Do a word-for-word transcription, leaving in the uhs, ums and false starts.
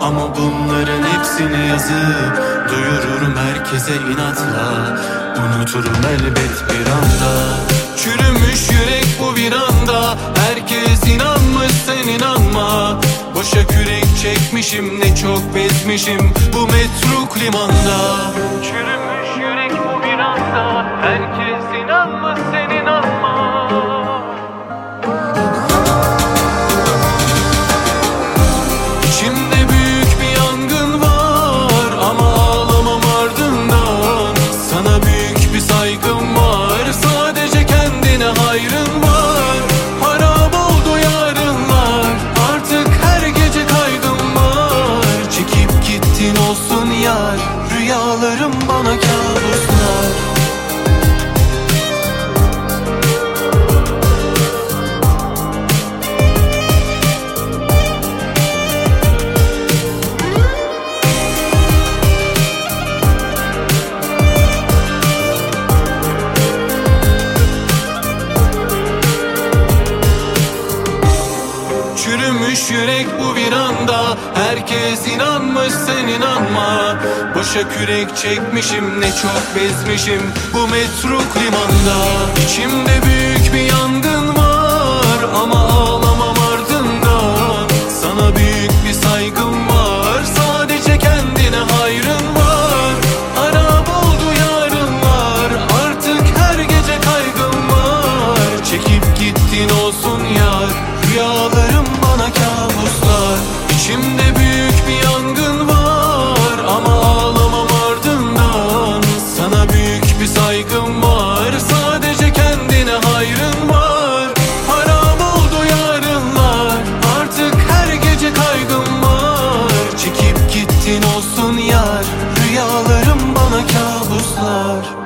Ama bunların hepsini yazıp duyururum herkese inatla. Unuturum elbet bir anda. Çürümüş yürek bu bir anda. Herkes inanmış sen inanma. Boşa kürek çekmişim, ne çok bezmişim bu metruk limanda. Çürümüş yürek bu bir anda. Herkes inanmış sen inanma. İçimde büyük bir yangın var ama ağlamam ardından. Sana büyük bir saygım var, sadece kendine hayrın var. Harap oldu yarınlar, artık her gece kaygım var. Çekip gittin olsun yar, rüyalarım bana kabuslar. Çürümüş yürek bu bir anda. Herkes inanmış sen inanma. Boşa kürek çekmişim, ne çok bezmişim bu metruk limanda. İçimde büyük bir yangın var ama ağlamam ardından. Sana büyük bir saygım var, sadece kendine hayrın var. Harap oldu yarınlar, artık her gece kaygım var. Çekip gittin olsun yar, rüyalarım bana kabuslar. İçimde büyük bir yangın var ama ağlamam ardından. Sana büyük bir saygım var, sadece kendine hayrın var. Harap oldu yarınlar, artık her gece kaygım var. Çekip gittin olsun yar, rüyalarım bana kabuslar.